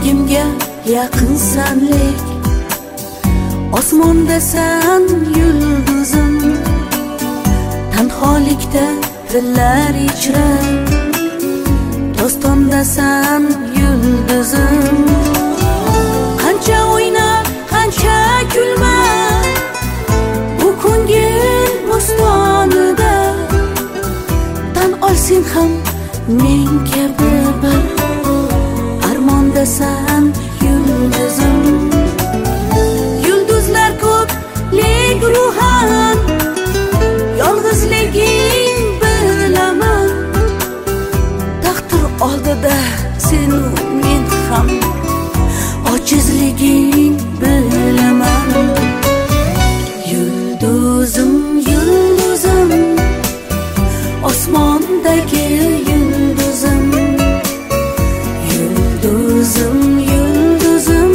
yuragimga yaqinsanlik, osmondasan yulduzim, tanholikda tillar ichra, dostondasan yulduzim. Qancha o'yna, qancha kulma, bu ko'ngil bo'stonida, tan olsin ham men kabi bir armondasan yulduzim. Yulduzlar ko'p, lek ruhan yolg'izliging bilaman. Taqdir oldida sen men ham ojizliging bilaman. Yulduzim, yulduzim, osmondagi yulduzim. Yulduzim, yulduzim,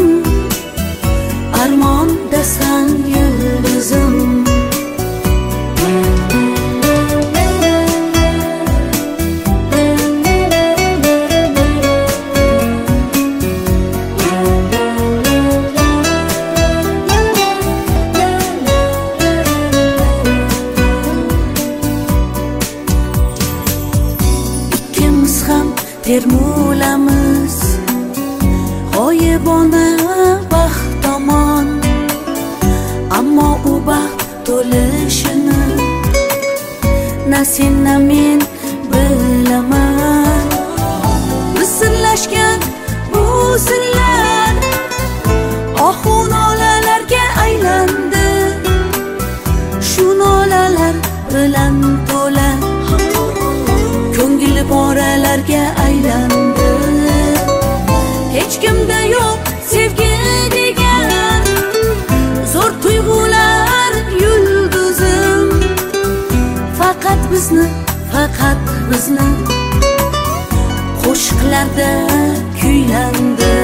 armondasan yulduzim. Ikkimiz ham termulamiz g'oyibona baxt tomon, ammo u baxt to'lishini na sen na men bilaman. Misillashgan bu sillar ohu nolalarga aylandi, shu nolalar bilan to'la ko'ngil poralarga aylandi. Hech kimda yo'q sevgi degan zo'r tuyg'ular yulduzim. Faqat bizni qo'shiqlarda kuylandi.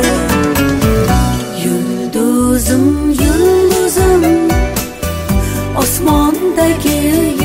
Yulduzim, yulduzim, osmondagi